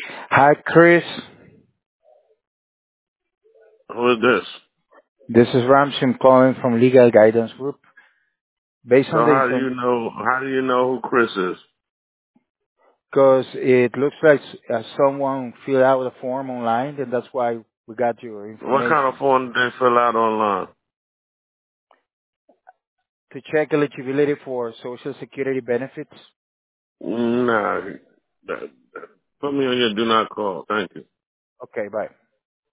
Hi, Chris. Who is this? This is Ramshin calling from Legal Guidance Group. Based So on the how do info, you know? How do you know who Chris is? because it looks like someone filled out the form online, and that's why we got your What kind information of form did they fill out online? to check eligibility for Social Security benefits. Nah, that, put me on your do not call. Thank you. Okay, bye.